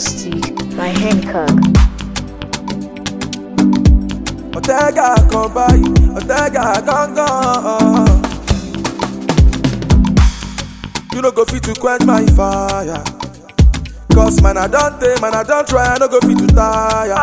Acoustic by Hancock. Otega come by, Otega gone. You no go fit to quench my fire. Cause man I don't try, I no go fit to tire.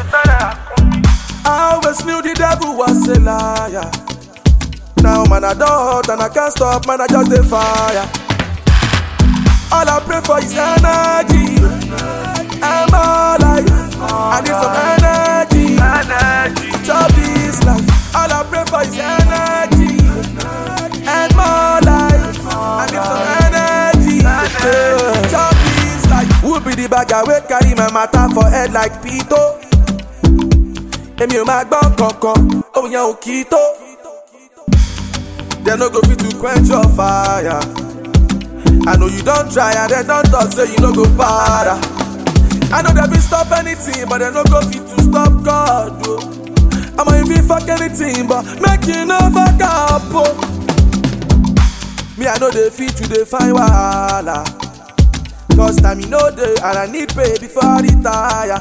I always knew the devil was a liar. Now man I don't and I can't stop, man I just the fire. All I pray for is energy. I'm alive. I need some energy to chop this life. All I pray for is energy and more life. I need some energy to chop this life. Who be the bag I will carry my matter for head like Pito? Emi o ma gbọ́ kankan, ohun yẹn ò kì í tó. They no go fit to quench your fire. I know you don't try and they don't talk, say you no go para. I know they fit stop anything, but they no go fit to stop God. I'ma even fuck anything, but make you no fuck up. Me I know they fit to define wahala. Cause time you know they and I need pay before I retire.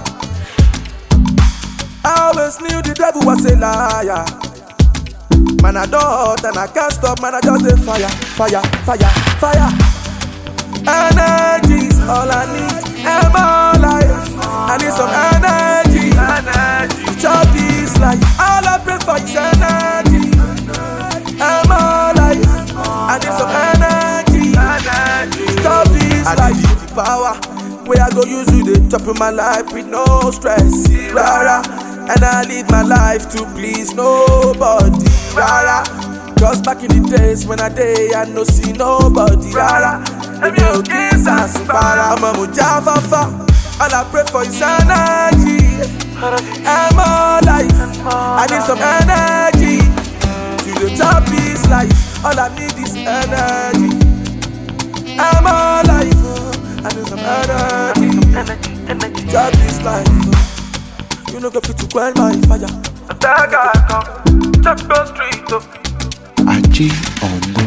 I always knew the devil was a liar. Man I don't and I can't stop, man I just the fire, fire, fire, fire. Energy's all I need, and my life. I need some energy to chop this life. All I pray for is energy, and my life. I need some energy to chop this life. I need the power where I go use you, they chop in my life with no stress, rara. And I live my life to please nobody, rara. Cause back in the days when I no see nobody, rara. Emi o kiss and para, I'm a mujafafa. All I pray for is energy and more life. I need some energy to the top this life. All I need is energy and more life. I need some energy to top this life. You no go fit to quench my fire. Check the street. Aji on